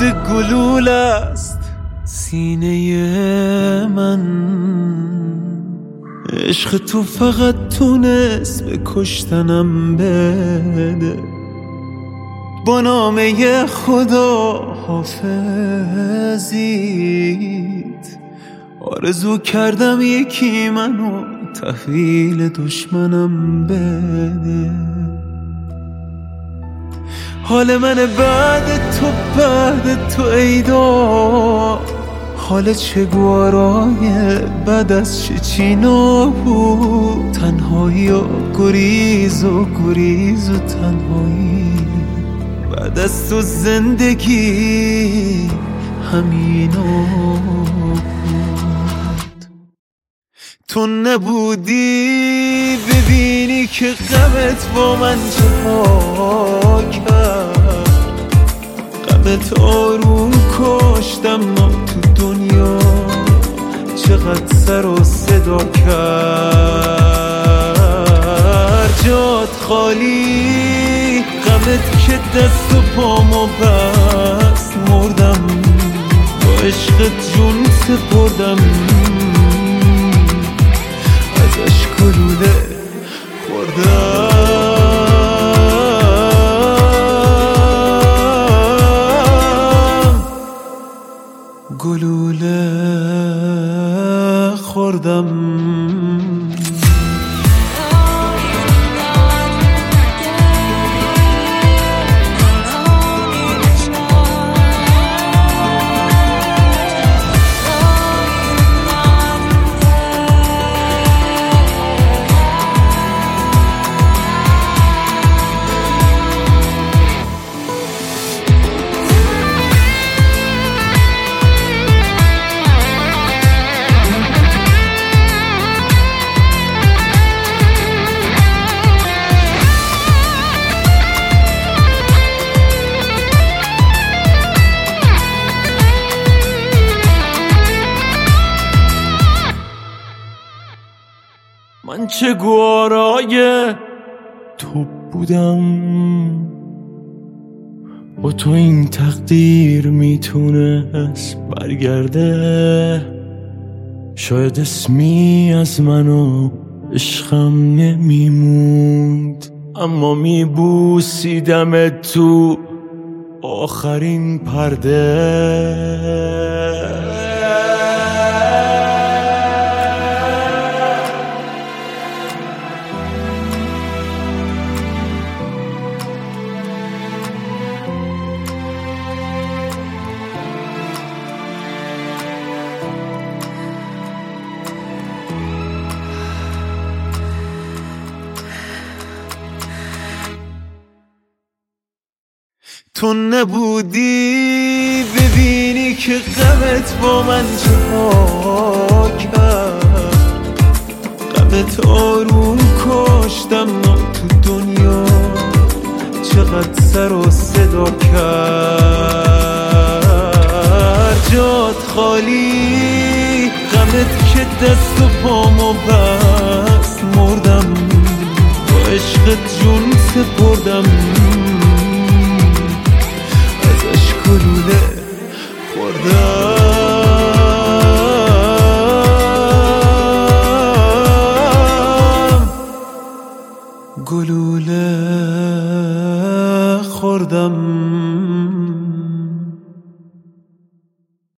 گلوله است سینه من. عشق تو فقط تونست به کشتنم بده. با نامه خدا حافظیت آرزو کردم یکی منو تحویل دشمنم بده. حال من بعد تو ایدا، حال چگوارای بعد از چچینا بود. تنهایی و گریز و تنهایی بعد از تو زندگی همینا بود. تو نبودی ببینی که غمت با من چه کرد. غمت آروم کشتم ما تو دنیا چقدر سر و صدا کرد. جات خالی غمت که دست و پامو بست. مردم با عشقت جون سپردم، ازش گلوله خوردم. گلوله خوردم. من چه گوارای تو بودم، با تو این تقدیر میتونست برگرده. شاید اسمی از من و عشقم نمیموند، اما میبوسیدم تو آخرین پرده. تو نبودی ببینی که غمت با من چه کرد. غمت آروم کشتم ما تو دنیا چقدر سر و صدا کرد. جات خالی غمت که دست و پامو بست. مردم با عشقت جون سپردم، گلوله خوردم. گلوله خوردم.